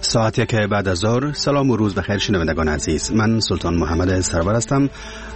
ساعت یک بعد از ظهر. سلام و روز بخیر شنوندگان عزیز، من سلطان محمد سرور هستم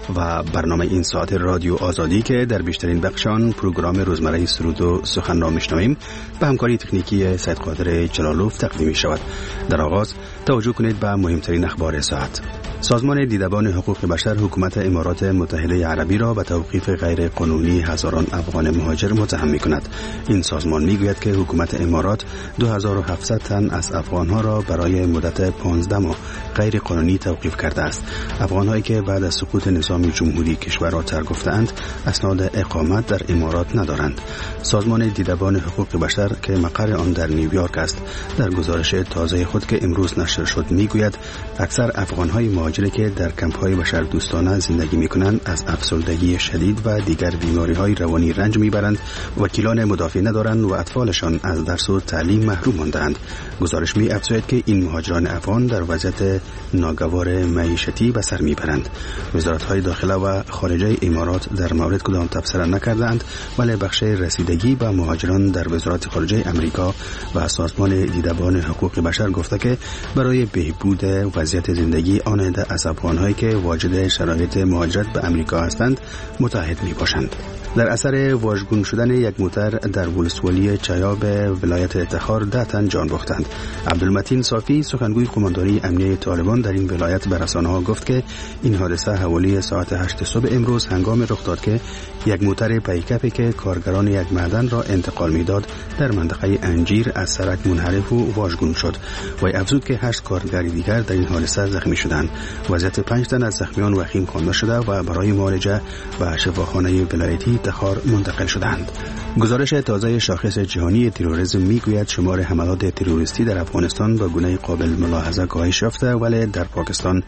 و برنامه این ساعت رادیو آزادی که در بیشترین بخشان پروگرام روزمره سرود و سخن را میشنویم به همکاری تکنیکی سید قادر جلالوف تقدیم می شود. در آغاز توجه کنید به مهمترین اخبار ساعت. سازمان دیدبان حقوق بشر حکومت امارات متحده عربی را به توقیف غیر قانونی هزاران افغان مهاجر متهم می‌کند. این سازمان می‌گوید که حکومت امارات 2700 تن از افغان‌ها را برای مدت 15 ماه غیر قانونی توقیف کرده است. افغان‌هایی که بعد از سقوط نظام جمهوری کشور را ترک گفته‌اند اسناد اقامت در امارات ندارند. سازمان دیدبان حقوق بشر که مقر آن در نیویورک است در گزارش تازه خود که امروز نشر شد می‌گوید اکثر افغان‌های مهاجری که در کمپ‌های بشردوستانه زندگی می‌کنند از افسردگی شدید و دیگر بیماری‌های روانی رنج می‌برند، وکیلان مدافع ندارند و اطفالشان از درس و تعلیم محروم مانده‌اند. گزارش می‌افزاید که این مهاجران افغان در وضعیت ناگوار معیشتی به سر می‌برند. وزارت‌های داخله و خارجه امارات در مورد کدام تبصره نکردند، ولی بخش رسیدگی به مهاجران در وزارت خارجه امریکا و سازمان دیدبان حقوق بشر گفته که برای بهبود وضعیت زندگی آن از افغان‌هایی که واجد شرایط مهاجرت به امریکا هستند متحد می‌باشند. در اثر واژگون شدن یک موتر در ولسوالی چایاب ولایت تخار 10 تن جان باختند. عبدالمتین صافی سخنگوی قماندانی امنیه طالبان در این ولایت به رسانه‌ها گفت که این حادثه حوالی ساعت 8 صبح امروز هنگام رخ داد که یک موتر پیکاپی که کارگران یک معدن را انتقال می‌داد در منطقه انجیر از سرک منحرف و واژگون شد و افزود که 8 کارگر دیگر در این حادثه زخمی شدند. وضعیت 5 تن از زخمیان وخیم خوانده شده و برای معالجه به شفاخانه ولایتی تخار منتقل شدند. گزارش تازه شاخص جهانی تروریسم میگوید شمار حملات تروریستی در افغانستان به گونه قابل ملاحظه کاهش یافته ولی در پاکستان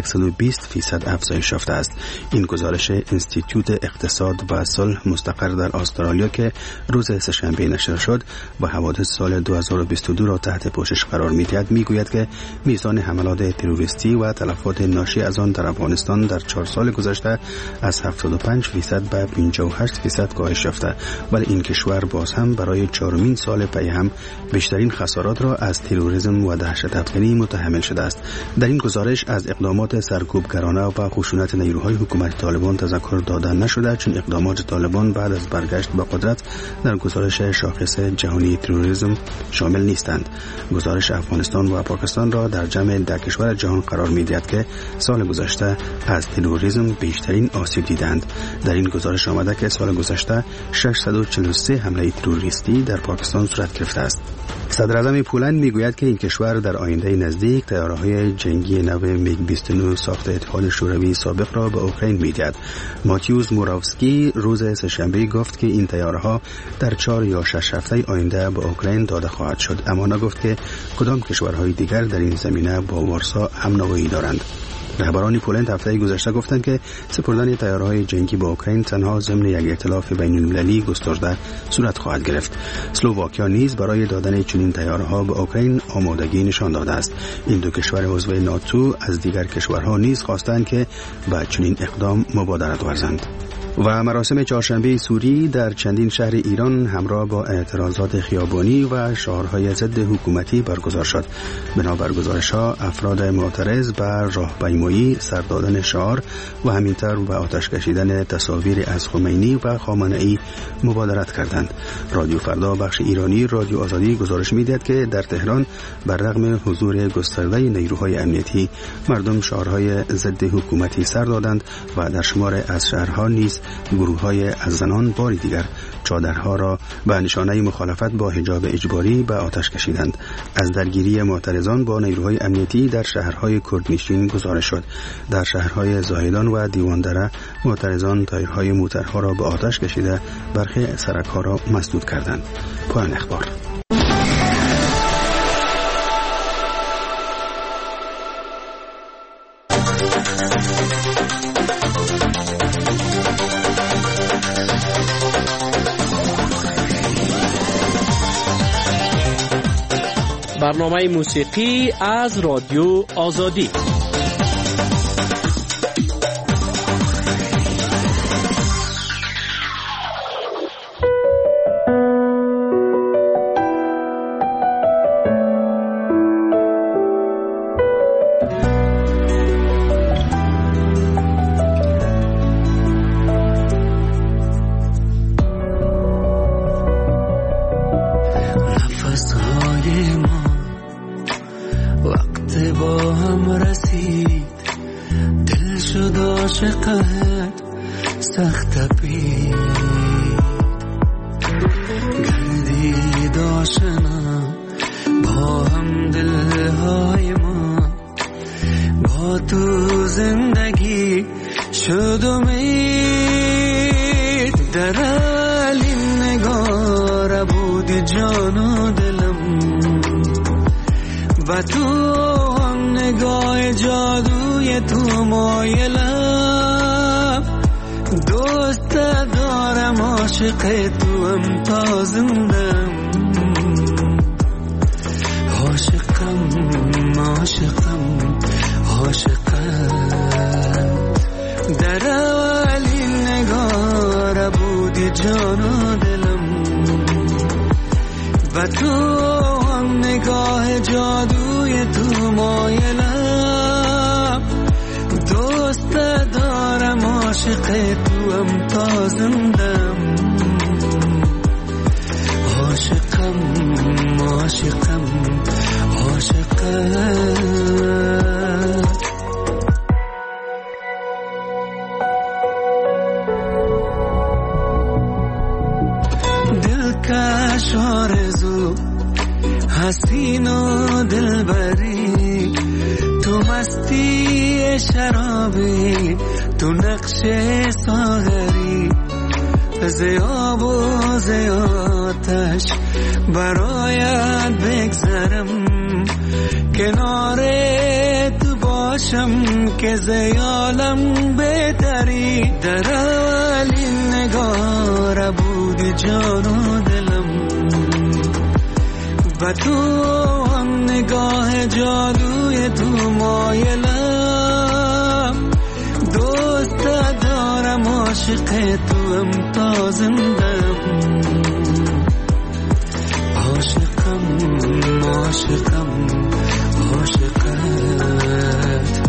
120% افزایش یافته است. این گزارش انستیتوت اقتصاد و صلح مستقر در استرالیا که روز سه‌شنبه نشر شد و حوادث سال 2022 را تحت پوشش قرار می‌دهد میگوید که میزان حملات تروریستی و تلفات ناشی از آن در افغانستان در 4 سال گذشته از 75% به 58% کاهش یافته، ولی این کشور باز هم برای 4مین سال پی هم بیشترین خسارات را از تروریسم و دهشت افکنی متحمل شده است. در این گزارش از اقدامات سرکوبگرانه و خشونت نیروهای حکومت طالبان تذکر داده نشده، چون اقدامات طالبان بعد از برگشت به قدرت در گزارش شاخص جهانی تروریسم شامل نیستند. گزارش افغانستان و پاکستان را در جمع 10 کشور جهان قرار می‌دهد که سال گذشته از تروریسم بیشترین آسیب دیدند. در این گزارش آمده که سال گذشته 643 حمله تروریستی در پاکستان صورت گرفته است. صدر اعظم پولند میگوید که این کشور در آینده نزدیک طیاره‌های جنگی نو میگ 29 ساخت اتحاد شوروی سابق را به اوکراین میدهد. ماتیوس موراوسکی روز سه‌شنبه گفت که این طیاره‌ها در 4 یا 6 هفته آینده به اوکراین داده خواهد شد، اما نگفت که کدام کشورهای دیگر در این زمینه با وارسا هم‌نوایی دارند. رهبران پولند هفته گذشته گفتند که سپردن طیاره‌های جنگی به اوکراین تنها ضمن یک ائتلاف بین‌المللی گسترده صورت خواهد گرفت. اسلوواکیا نیز برای دادن چنین طیاره‌ها به اوکراین آمادگی نشان داده است. این دو کشور عضو ناتو از دیگر کشورها نیز خواستند که به چنین اقدام مبادرت ورزند. و مراسم چهارشنبه سوری در چندین شهر ایران همراه با اعتراضات خیابانی و شعارهای ضد حکومتی برگزار شد. بنابر گزارش‌ها افراد معترض به راهپیمایی، سر دادن شعار و همینطور به آتش کشیدن تصاویر از خمینی و خامنه‌ای مبادرت کردند. رادیو فردا بخش ایرانی رادیو آزادی گزارش می‌دهد که در تهران بر رغم حضور گسترده نیروهای امنیتی مردم شعارهای ضد حکومتی سر دادند و در شمار از شهرها نیز گروه‌های از زنان بار دیگر چادرها را به نشانه مخالفت با حجاب اجباری به آتش کشیدند. از درگیری معترضان با نیروهای امنیتی در شهرهای کردنشین گزارش شد. در شهرهای زاهدان و دیواندره معترضان تایرهای موترها را به آتش کشیده برخی سرک‌ها را مسدود کردند. پایان اخبار. برنامه موسیقی از رادیو آزادی. قهر سخت پی گردی داشنا با هم دلهای ما با تو زندگی شد امید در این نگار بودی جان و دلم و تو هم نگاه جادوی تو مایلم دوست دارم عاشق تو هم تا زندم عاشقم عاشقم عاشقم در اولین نگار بودی جان و دلم و تو هم نگاه جادوی تو مایلم دوست دارم عاشق تو هم تا زندم عاشقم عاشقم عاشقم دلکش آرزو حسین و دلبری تو مستی شرابی تو نقش ساغری زیاب و زیاتش برایت بگذرم کنار تو باشم که زیالم بهتری در اولین نگار بودی جان و دلم و تو هم نگاه جادوی تو مایلم دوست دارم عاشق تو هم تا زندم عاشقم عاشقم عاشقت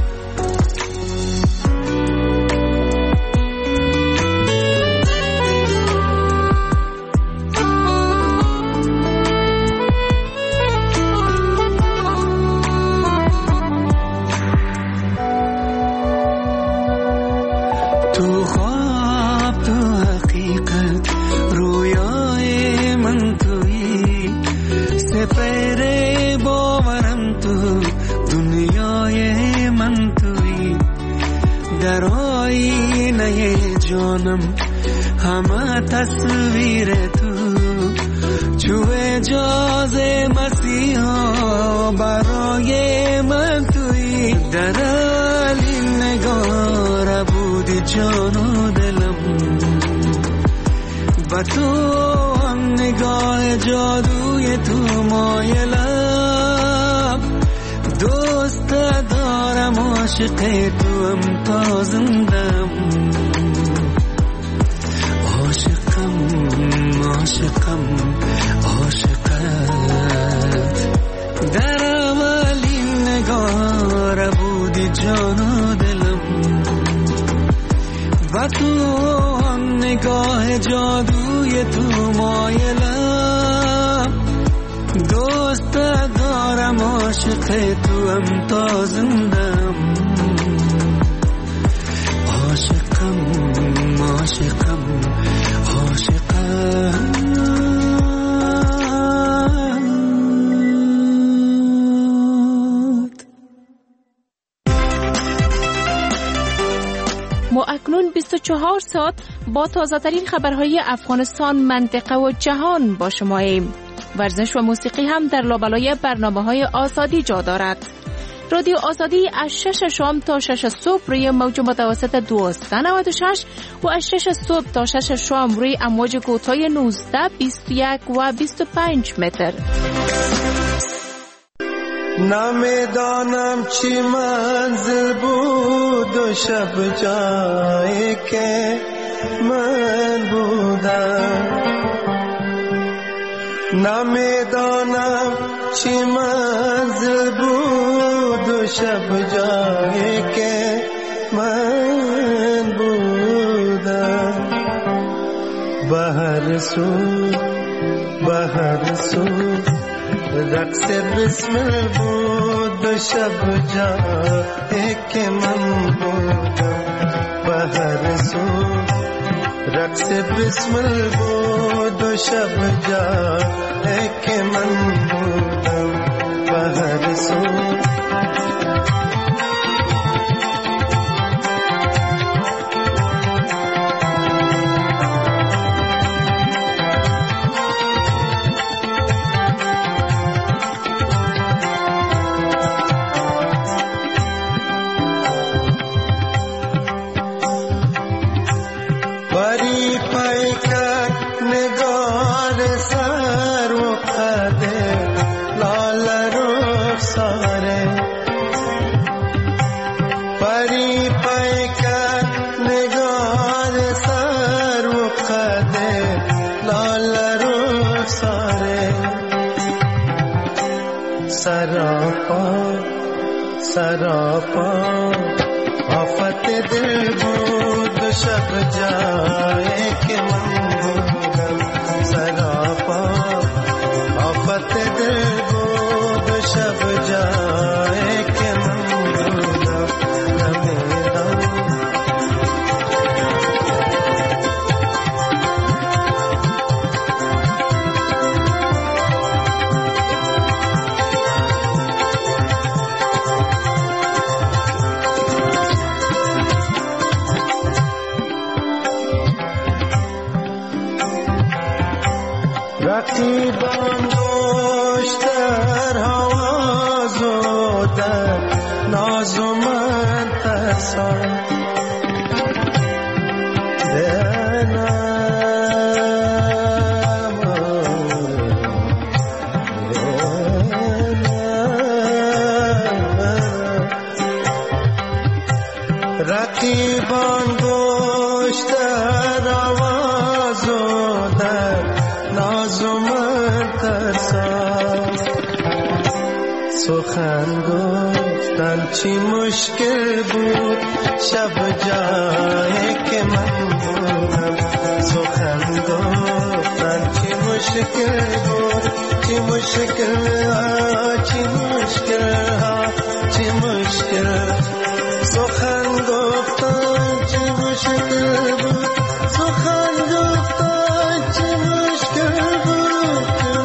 تو خواب تو حقیقت رویای من تویی سپر باورم تو دنیای من تویی در آینه جانم همه تصویر تو چو اجازه مسیحا برای من تویی در اولین نگار بودی جان و دلم و تو هم نگاه جادوی تو مایلم دوست دارم عاشق تو هم تا زندم عاشقم عاشقم عاشقت در اولین نگار بودی جان و دلم و تو هم نگاه جادوی تو مایلم دوست دارم عاشق تو هم تا زندم عاشقم عاشقم عاشقم ما اکنون 24 ساعت با تازه ترین خبرهای افغانستان، منطقه و جهان با شماییم. ورزش و موسیقی هم در لابلای برنامه‌های آزادی جا دارد. رادیو آزادی از 6 شام تا 6 صبح روی موج متوسط 1296 و از 6 صبح تا 6 شام روی امواج کوتاه 19، 21 و 25 متر. نمیدانم چی منزل بود و شب جایی که من بودم، نمیدانم چی منزل بود و شب جایی که من بودم. به هر سو رقص بسمل بود و شب جایی که من بودم به هر سو. رقص بسمل بود و شب جایی که من بودم به هر سو. सरापा आफत दिल بود शब जाए के मन होगा. सरापा आफत दिल بود शब जाए के मन होगा. رقیبان دوشتر هواز و در ناز و من ترسان رقیبان دوشتر هواز و در ناز و من ترسان. سخن گفتن چی مشکل بود شب جایی که من بودم. سخن گفتن چی مشکل بود، چی مشکل ها، چی مشکل ها، چی مشکل. سخن گفتن چی مشکل بود، سخن گفتن چی مشکل بود،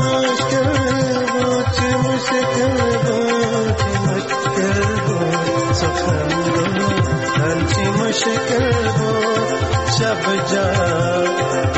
چی مشکل بود، چی مشکل بود. سخن گفتن چی مشکل بود شب جا.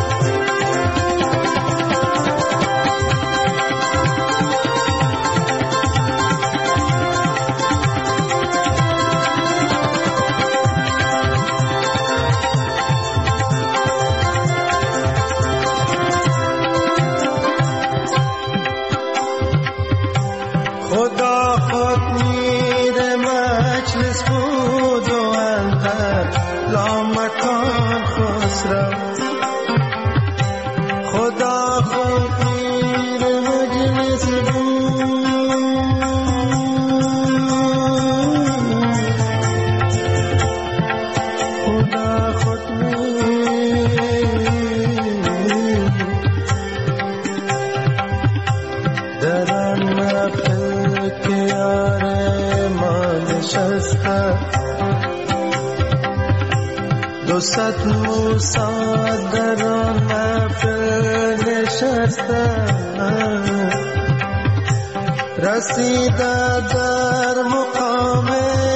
دوست موسا در محفل نشستن رسیده در مقام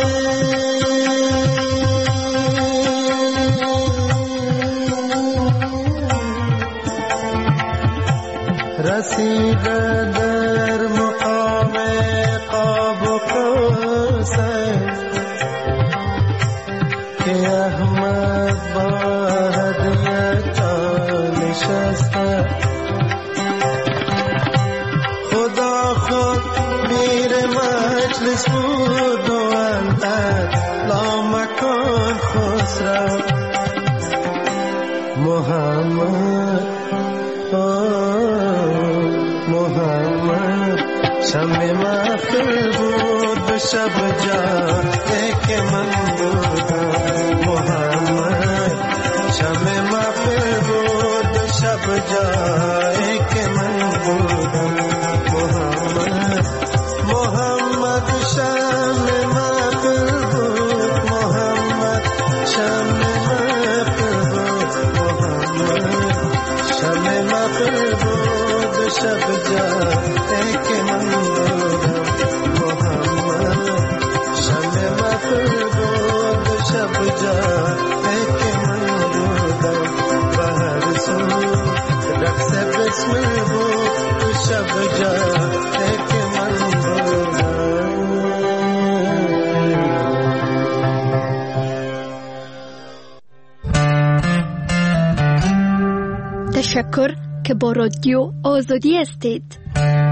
رسیده در مقام قاب و قوسین که احمد با هدیت نشسته. خدا خود میر مجلس بود و اندر لامکان خسرو. محمد محمد شمع محفل بود به شب جایی که من بودم. محمد شمع محفل بود به شب جایی که من بودم. محمد शब जाए कि मन मोहम्मद शमे महबूब शब जाए कि मन बहर सू रक्स बिस्म शब जाए कि मन تشکر که با رادیو آزادی هستید.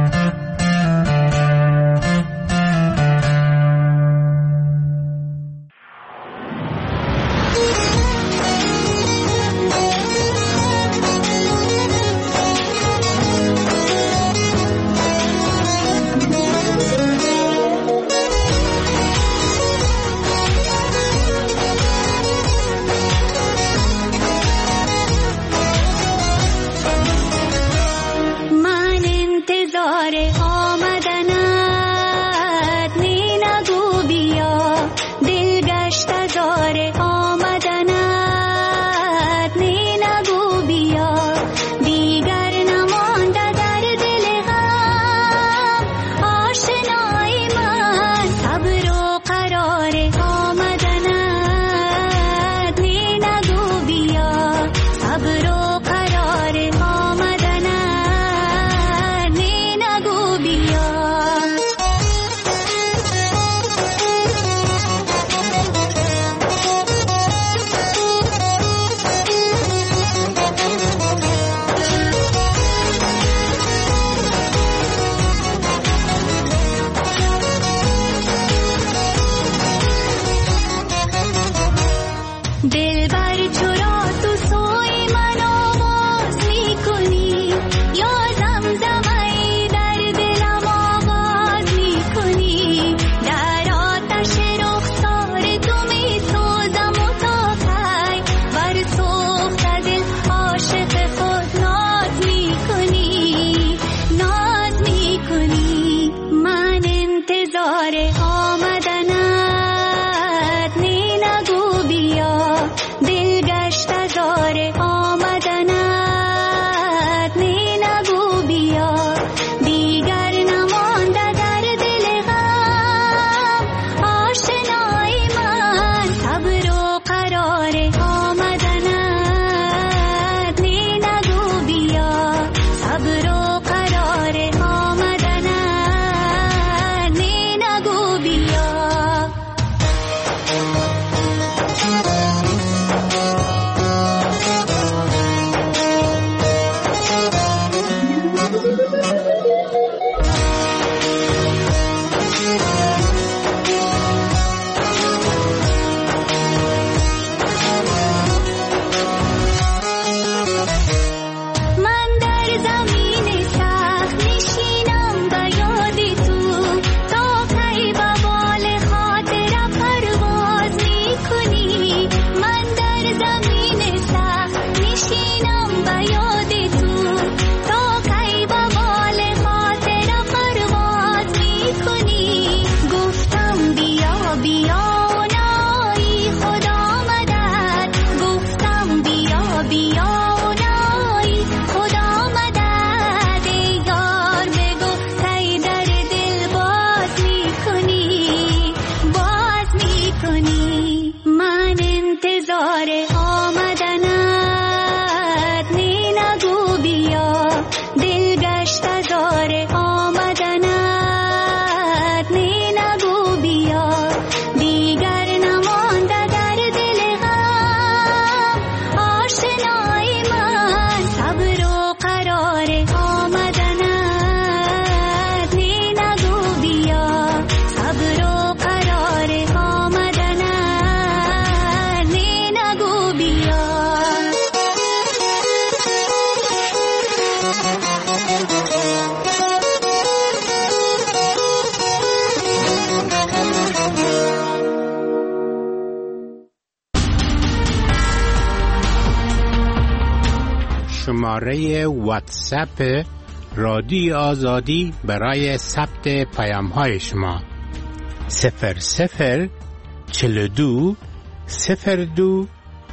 شماره واتساپ رادیو آزادی برای ثبت پیام‌های شما 00 42 02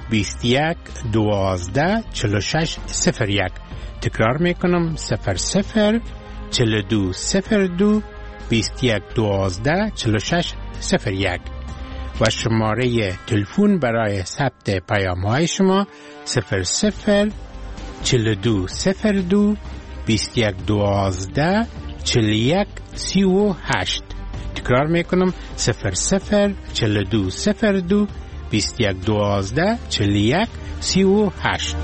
21 12 46 01. تکرار میکنم 00 42 02 21 12 46 01 و شماره تلفن برای ثبت پیام های شما 00 42 02 21 12 41 38. تکرار میکنم 00 42 02 21 12 41 38.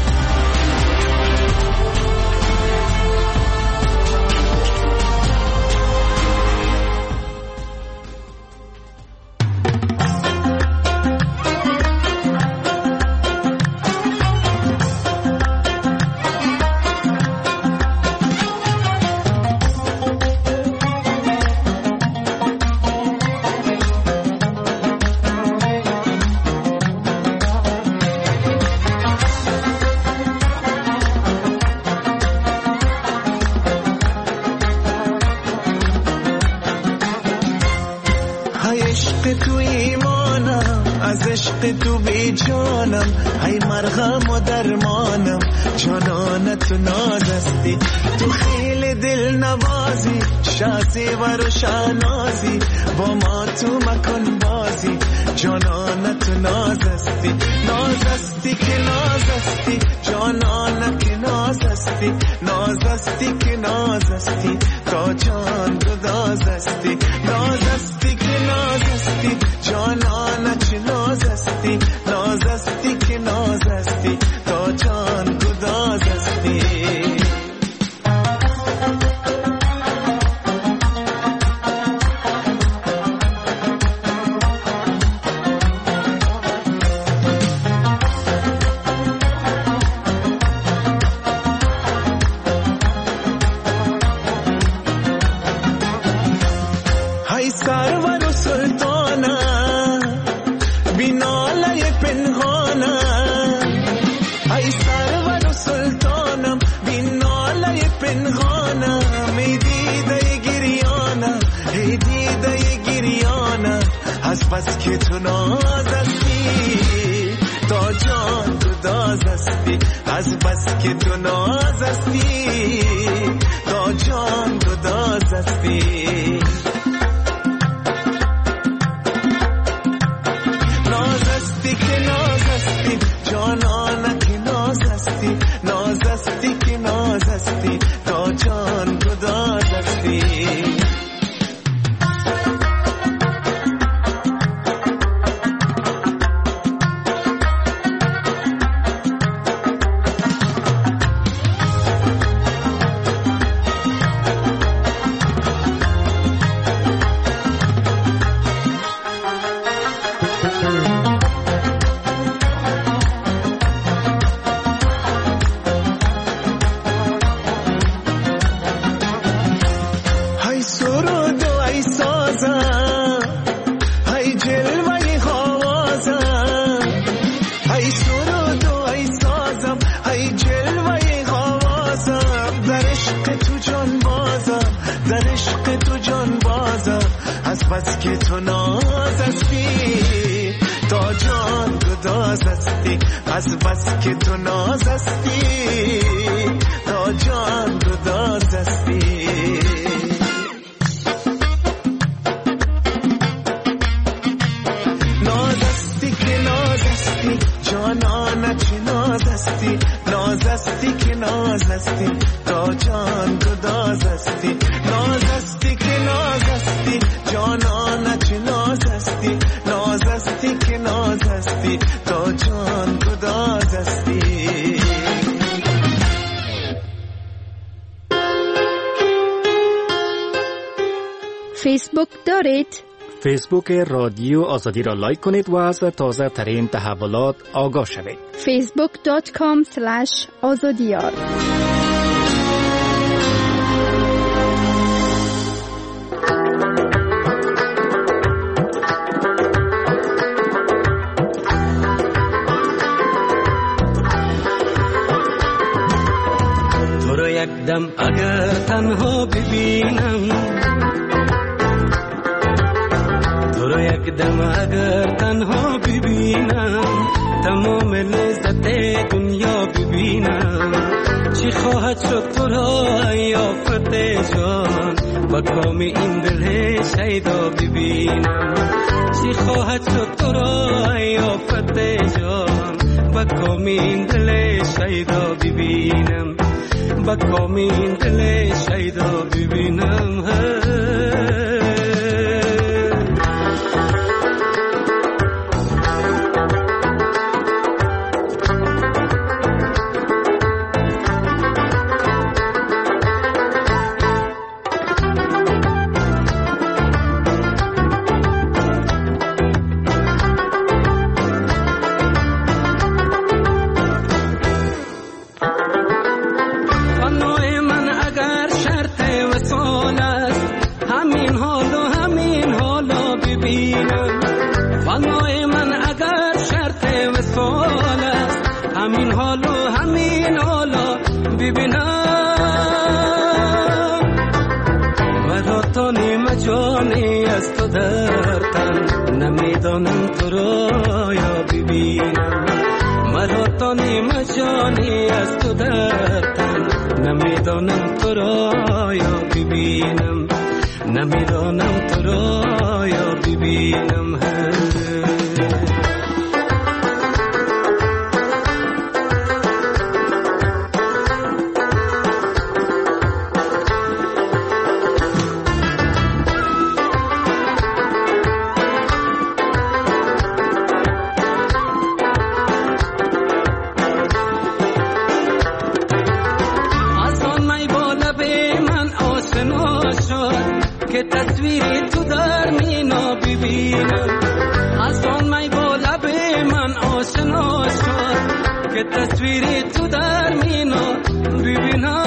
تو بی جانم ای مرهم و درمانم جانانت نازستی تو خیلی دل نوازی شازی و روشنازی با ما تو مکن بازی جانانت نازستی نازستی که نازستی جانانت نازستی نازستی که نازستی تا جان گدازستی نازستی که نازستی جانانت نازستی نازستی که نازستی تا جان گدازستی های سرور و سلطانه بیناله پنهانه ای سرور و سلطانم بیناله پنهانه می دیده گریانه ای دیده گریانه از بس که تو نازستی تا جان تو دازستی از بس که تو نازستی تا جان تو دازستی نازستی که نازستی تا جان گدازستی بس که تو نازستی تا جان گدازستی از بس که تو نازستی تا جان گدازستی نازستی که نازستی جانانت نازستی نازستی که نازستی تا جان گدازستی نازستی که نازستی جانانت نازستی نازستی که نازستی تا جان گدازستی فیسبوک دارید؟ فیسبوک رادیو آزادی را لایک کنید و از تازه ترین تحولات آگاه شوید. facebook.com/azadiyar تو رو یک دم اگر تنها ببینم تو رو یک دم اگر تنها ببینم تمام لذت دنیا ببینم چی خواهد شد تو را یافت جان با کام این دل شیدا ببینم چی خواهد شد تو را یافت جان با کام این دل شیدا ببینم با کام این دل شیدا ببینم جانی از تو در تن نمیدانم تو را یا ببینم مرا تانی مجانی از تو در تن نمیدانم تو را یا ببینم نمیدانم تو را یا ببینم که تصویری تو در مینا ببینم از آن می با لب من آشنا شد که تصویری تو در مینا ببینم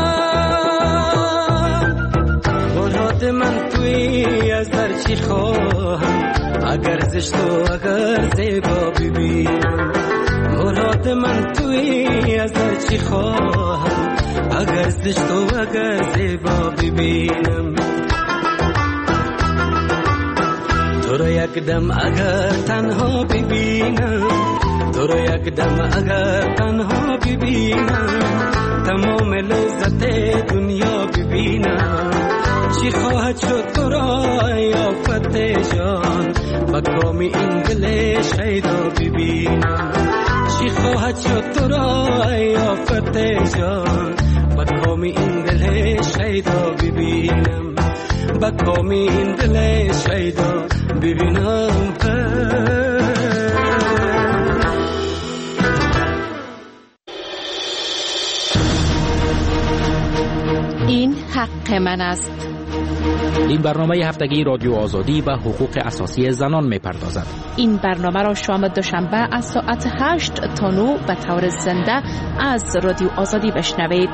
مراد من توی از در چی خواهم اگر زشت و اگر زیبا ببینم مراد من توی از در چی خواهم اگر زشت و اگر زیبا ببینم تو رو یک دم اگر تنها ببینم تو رو یک دم اگر تنها ببینم تمام لذت دنیا ببینم چی خواهد شد تو را یافت جان با کام این دل شیدا ببینم چی خواهد شد تو را یافت جان با کام این دل شیدا ببینم با کام این دل شیدا ببینم این حق من است. این برنامه هفتگی رادیو آزادی و حقوق اساسی زنان می‌پردازد. این برنامه را شام دوشنبه از ساعت 8 تا 9 به طور زنده از رادیو آزادی بشنوید.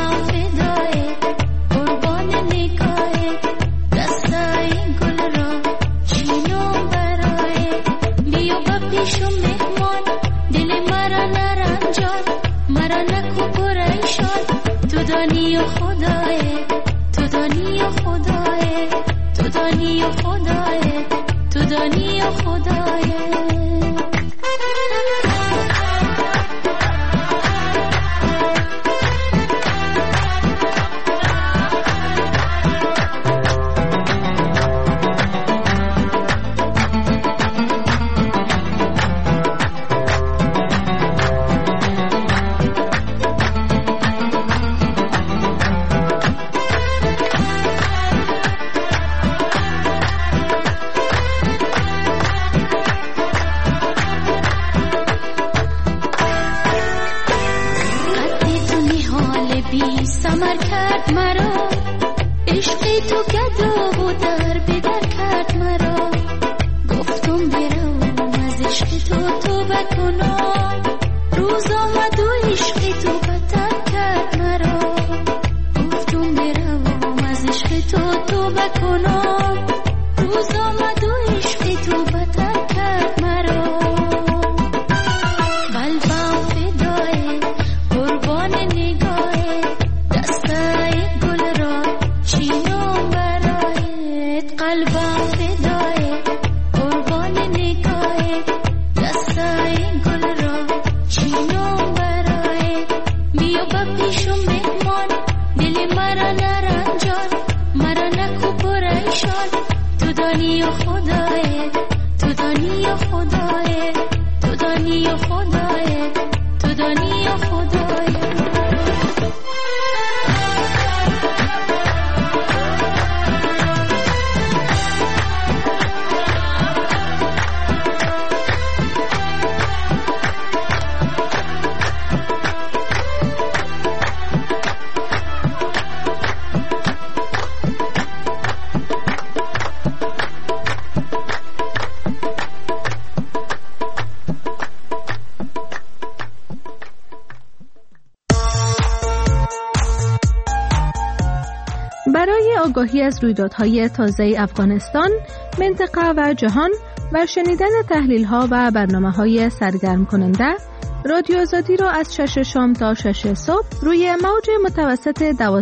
برای آگاهی از رویدادهای تازه افغانستان، منطقه و جهان و شنیدن تحلیل‌ها و برنامه‌های سرگرم کننده، رادیو آزادی را از 6 شام تا 6 صبح روی موج متوسط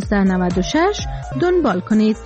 1296 دنبال کنید.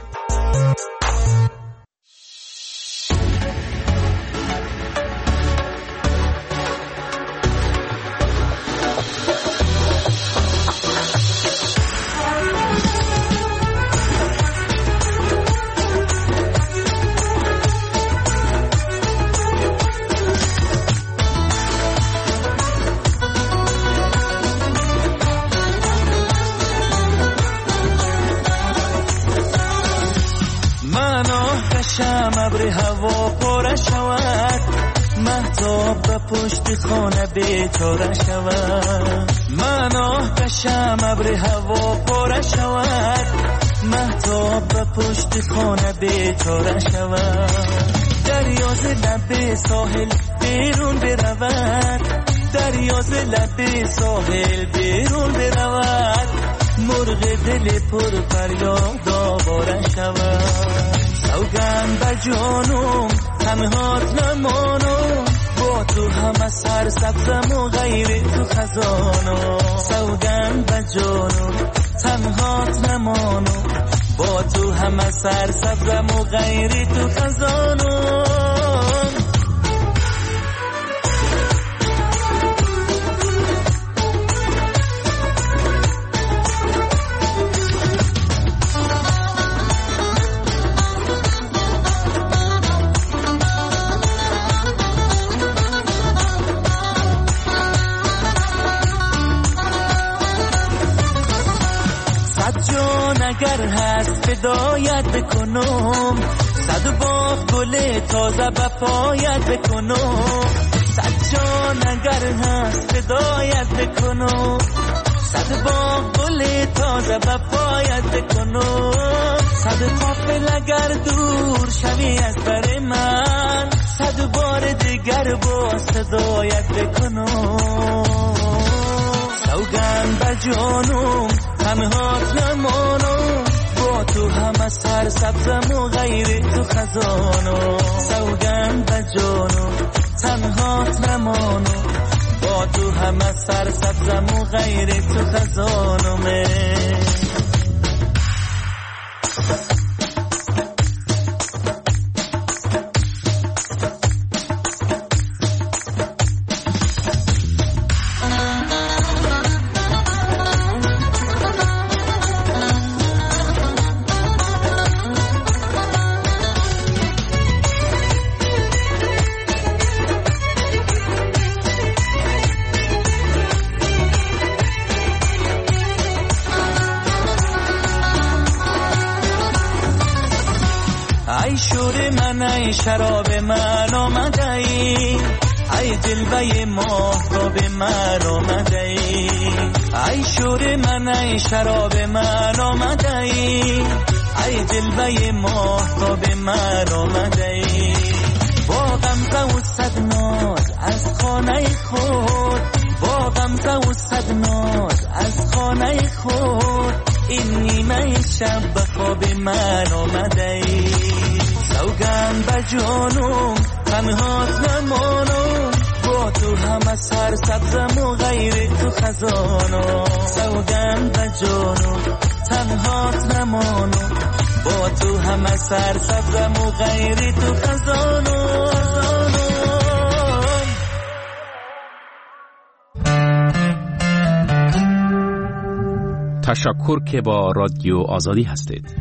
ابر هوا پر شود، مهتاب به پشت خانه بیچاره شود. من آتشم ابر هوا پر شود، مهتاب به پشت خانه بیچاره شود. دریا ز لب ساحل بیرون برود، دریا ز لب ساحل بیرون برود. مرغ دل پر فریاد آواره شود. سوگند بر جانم تنهات نمانم، با تو همه سرسبزم و غیر تو خزانم. سوگند بر جانم تنهات نمانم، با تو همه سرسبزم و غیر تو خزانم. اگر هست فدایت بکنم، صد باغ گل تازه به پایت بکنم. صد جان اگر هست فدایت بکنم، صد باغ گل تازه به پایت بکنم. صد قافل اگر دور شوی از بر من، صد بار دیگر با صدایت بکنم. سوگند بر جانم تنهات نمانم، با تو همه سرسبزم و غیر تو خزانم. سوگند به جانم تنهات نمانم، با تو همه سرسبزم و غیر تو خزانم. ای شور من ای شراب من آمده ای، ای جلوه ماهتاب من آمده ای. ای شور من ای شراب من آمده ای، ای جلوه ماهتاب من آمده ای. با غمزه و صد ناز از خانه خود، با غمزه و صد ناز از خانه خود، این نیمه شب به خواب من آمده ای. سوگند به جانم تنهات نمانم، با تو همه سرسبزم و غیر تو خزانم. سوگند به جانم تنهات نمانم، با تو همه سرسبزم و غیر تو خزانم. تشکر که با رادیو آزادی هستید.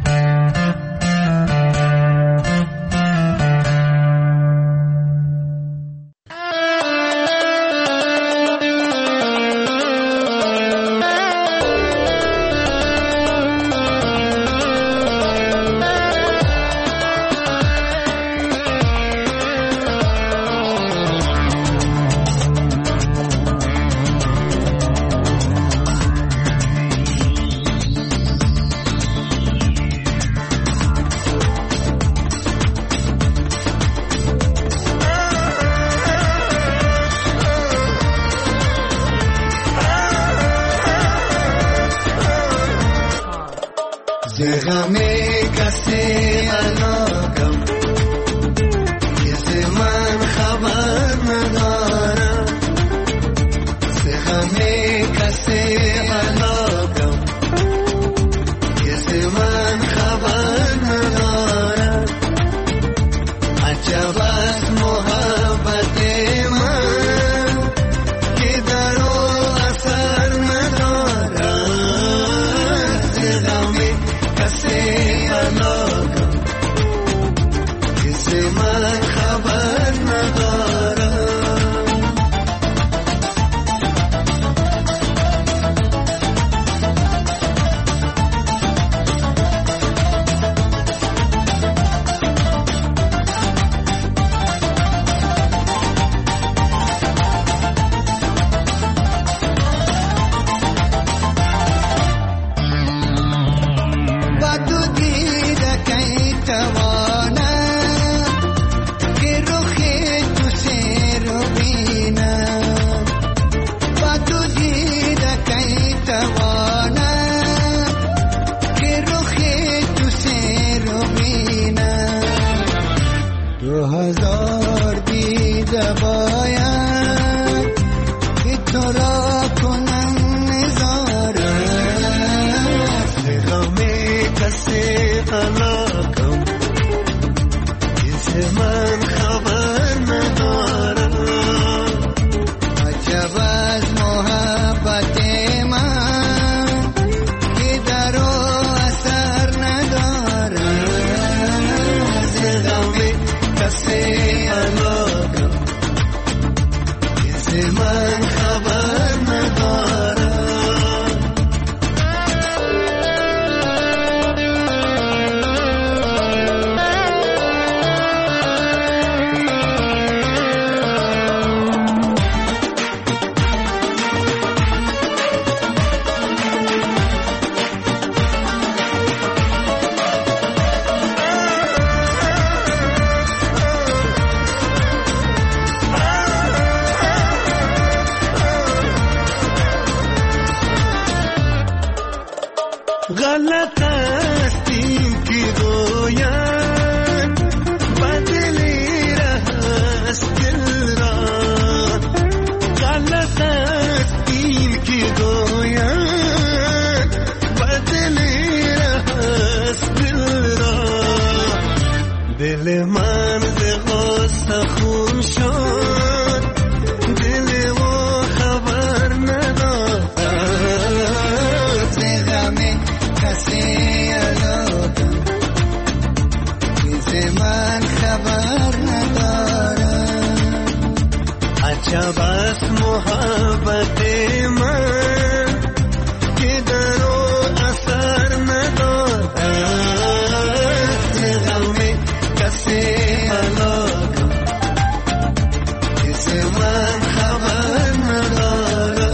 غلط است این که گوید بدلی است دل را غلط است این که گوید بدلی است دل را دل من ز غصه خون شد دل و خبر ندارد ز غم کسی علاقه ز من خبر ندارد عجب است محبت من که در او اثر ندارد ز غم کسی علاقه ز من خبر ندارد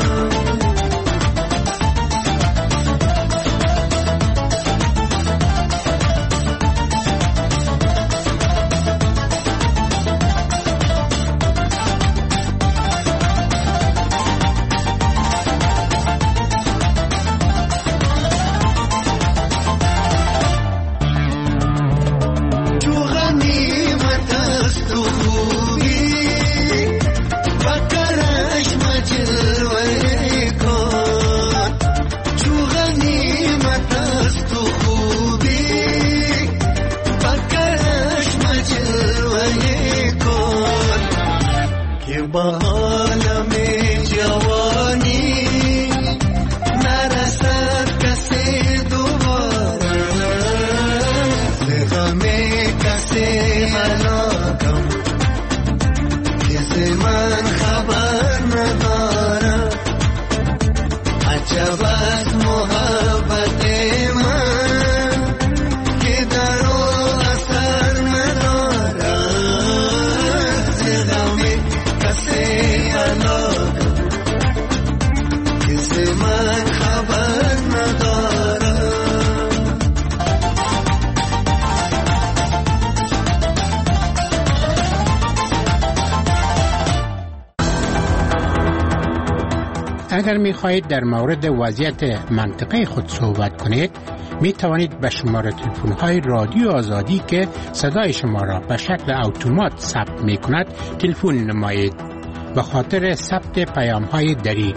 اگر می خواهید در مورد وضعیت منطقه خود صحبت کنید می توانید به شماره تلفن های رادیو آزادی که صدای شما را به شکل اتومات ثبت می کند تلفن نمایید. به خاطر ثبت پیام های دری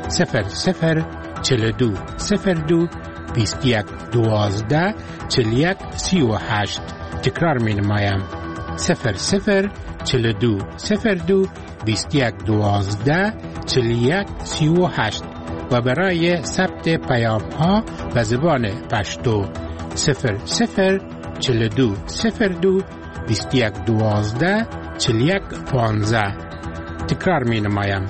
004202 2112 41 38 تکرار می نمایم 004202 2112 41 38 و برای ثبت پیام ها به زبان پشتو 004202 2112 41 15 تکرار می نمایم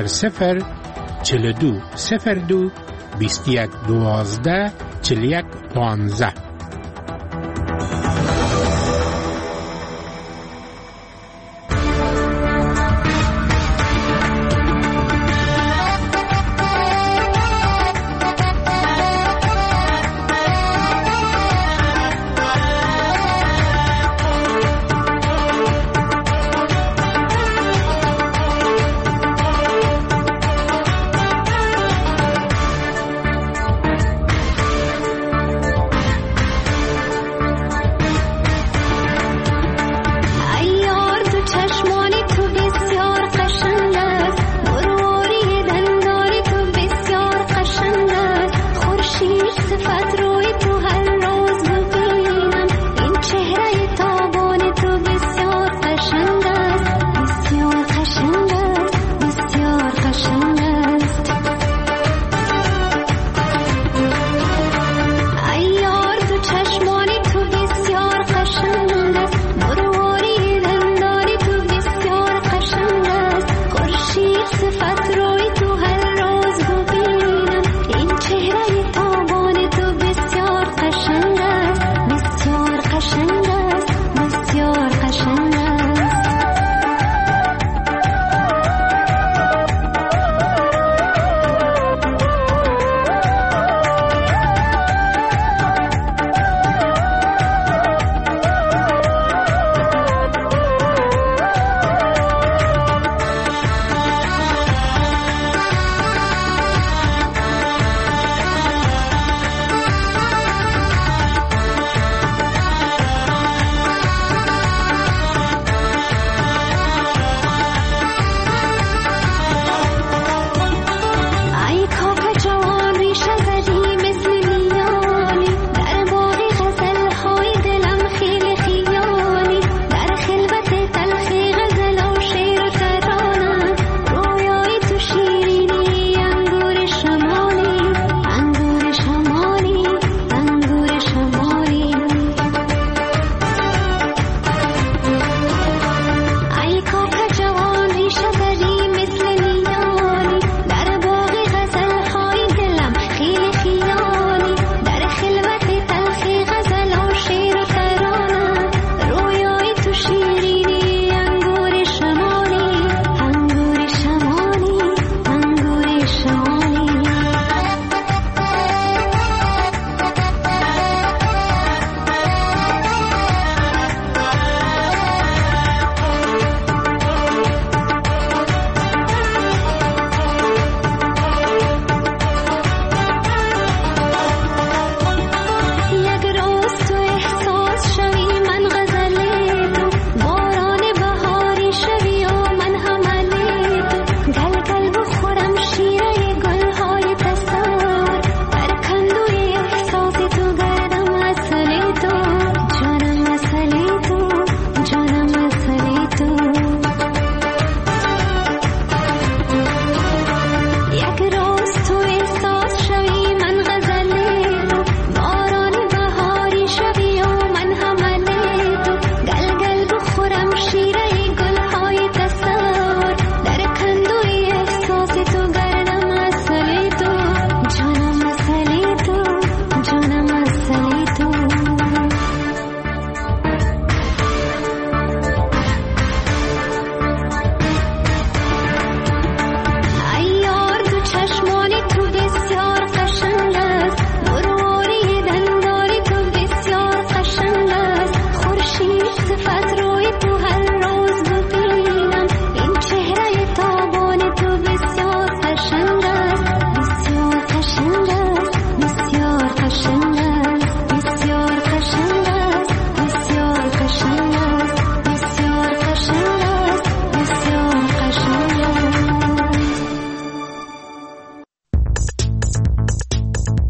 004202 2112 41 15. صفت روی تو هر روز ببینم این چهره تابان تو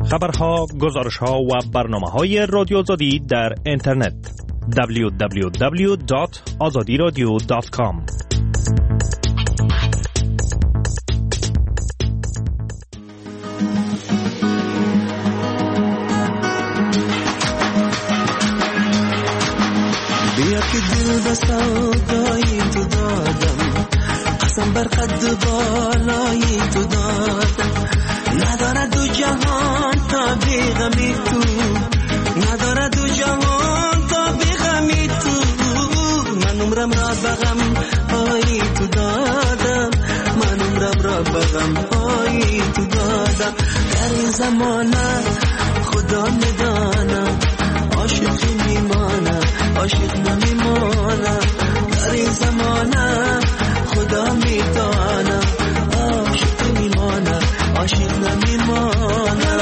خبرها، گزارش‌ها و برنامه‌های رادیو آزادی در اینترنت www.azadiradio.com. بیا که دل به سودایی تو دادم، قسم بر قد بالایی تو دادم. ندارد دو جهان تا بی غمی تو، ندارد دو جهان تا بی غمی تو. من عمرم را بغم هایی تو دادم، من عمرم را بغم هایی تو دادم. در این زمانه خدا میدانم، عاشقی میمانم، عاشق نمیمانم. در این زمانه خدا میدانم، عاشق میمانم، عاشق نمیمانم.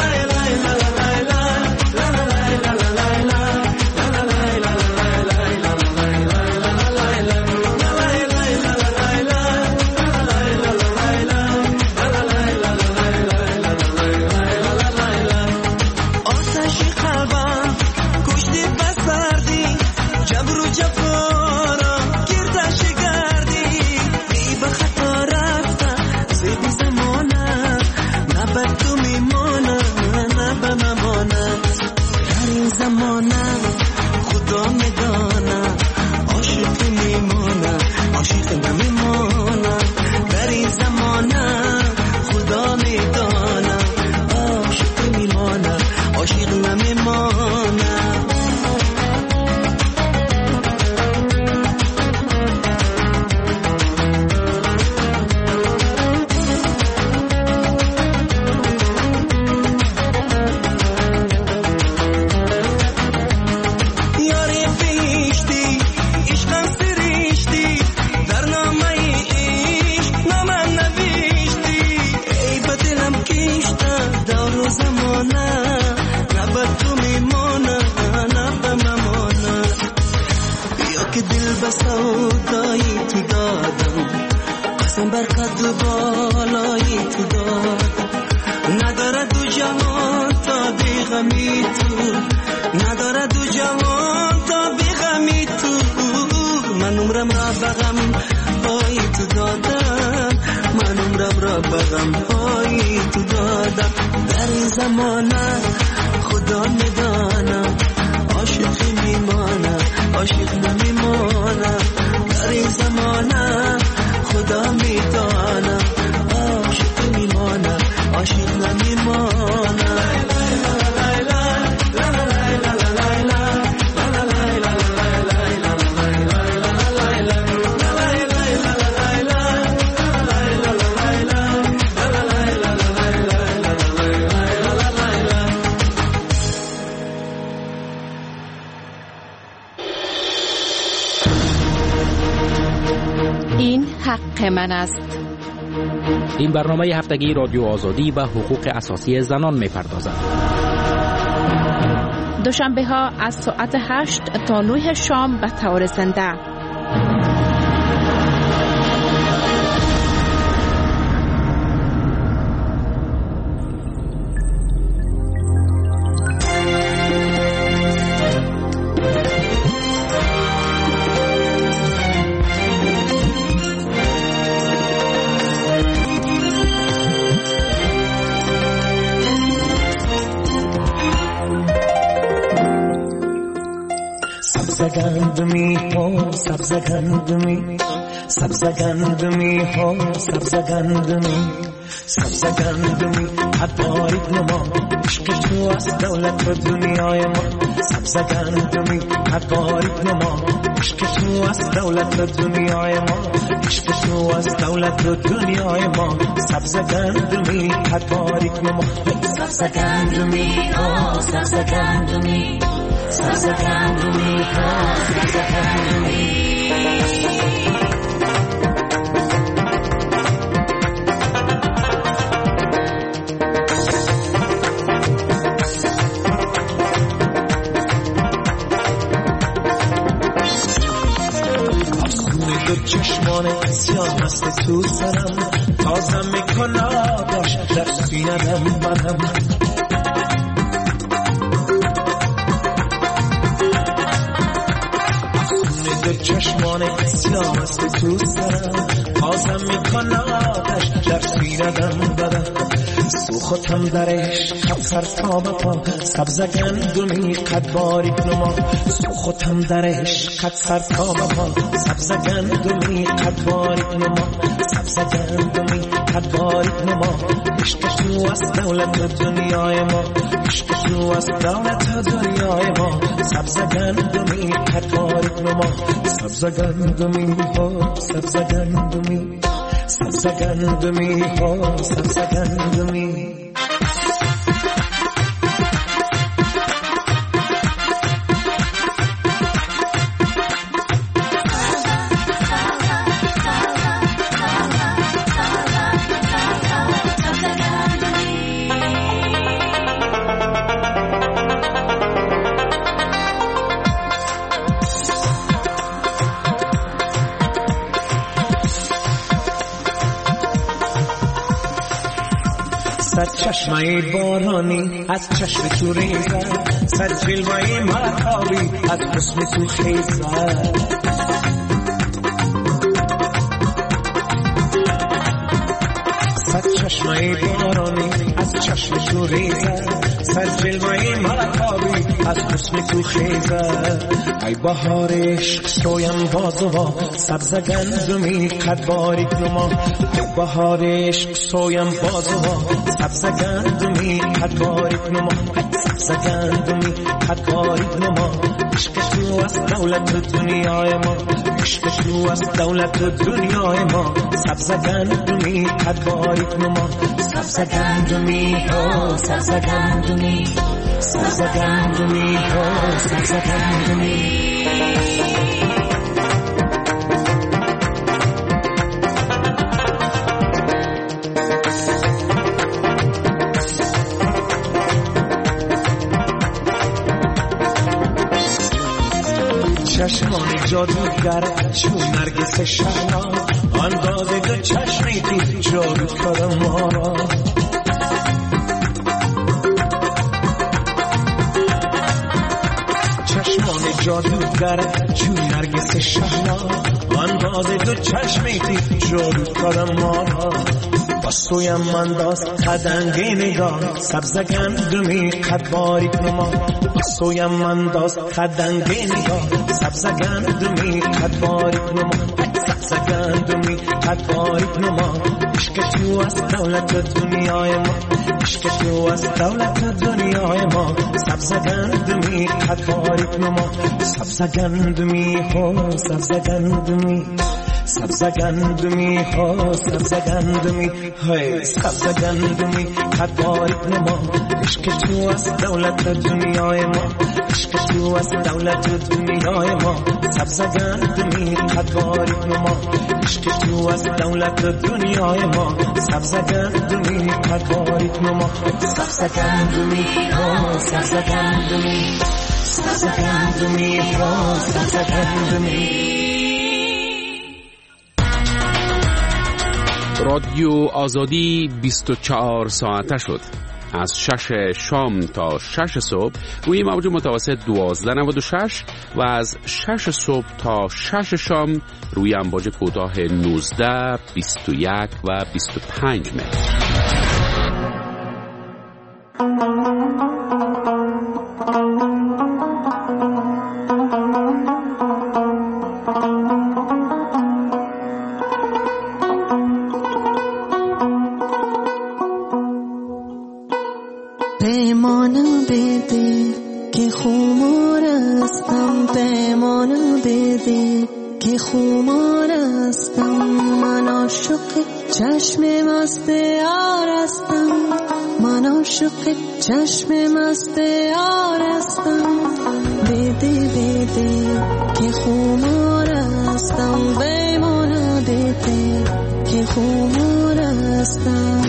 من است. این برنامه هفتگی رادیو آزادی به حقوق اساسی زنان می‌پردازد. دوشنبه ها از ساعت 8 تا 9 شام به طور زنده. گندمی ها سبز گندمی، سبز گندمی ها سبز گندمی، سبز گندمی حبایت نما، عشق تو از دولت و دنیای ما. سبز گندمی حبایت نما، عشق تو از دولت و دنیای ما، عشق تو از دولت و دنیای ما. سبز گندمی حبایت نما، سبز گندمی ها سبز گندمی، سبز گندمی ها سبز گندمی. چشمان سیاه هست تو سرم، تازم میکنه آداش در سینم منم. چشمان سیاه است تو سرم، بازم میکنه آتش در سینه‌ام بدم. سوختم در عشق سر تا به پا، سبز گندمی قد باریک نما. سوختم در عشق سر تا به پا، سبز گندمی قد باریک نما. سبز گندمی قد باریک نما. عشق تو از دولت دنیای ما، عشق تو از دولت دنیای ما. سبز گندمی قد باریک نما. سبز گندمی ها، سبز گندمی، سبز گندمی ها، سبز گندمی. چشمه بارانی از چشم تو ریزد، صد جلوه مهتابی از حسن تو خیزد. صد چشمه بارانی از چشم تو ریزد، صد جلوه مهتابی از حسن تو خیزد. ای بهار عشق سویم بازوا، سبز گندمی قد باریک نما. ای بهار عشق سویم بازوا، سبز گندمی قد باریک نما. سبز گندمی قد باریک نما. عشق تو از دولت دنیای ما، عشق تو از دولت دنیای ما. سبز گندمی قد باریک نما. سبز گندمی ها، سبز گندمی، سبز گندمی ها، سبز گندمی. چشمان جادوگر چون نرگس شهلا، انداز دو چشمی تو جادو کرد ما را. چشمان جادوگر چون نرگس شهلا، انداز دو چشمی تو جادو کرد ما را. بسویم من داست قدنگی نگاه، سبز گندمی قد باریک نما. بسویم من داست قدنگی نگاه، سبز گندمی قد باریک نما. سبز گندمی قد باریک نما. عشق تو از دولت دنیای ما، عشق تو از دولت دنیای ما. سبز گندمی قد باریک نما. سبز گندمی ها، سبز گندمی، سبز گندمی ها، سبز گندمی های. سبز گندمی قد باریک نما. عشق تو از دولت دنیای ما، عشق تو از دولت دنیای ما. سبز گندمی قد باریک نما. عشق تو از دولت دنیای ما. سبز گندمی قد باریک نما. سبز گندمی ها، سبز گندمی، سبز گندمی ها، سبز گندمی. رادیو آزادی 24 ساعته شد. از 6 شام تا 6 صبح روی موج متوسط 1296 و از 6 صبح تا 6 شام روی امواج کوتاه 19، 21 و 25 متر. چشم مست آرستم، بده بده که خمار استم، بمانا بده که خمار استم.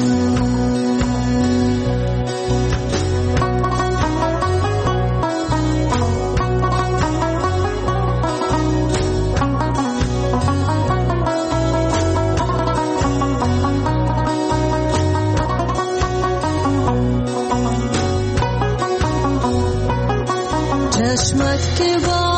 چشمت که با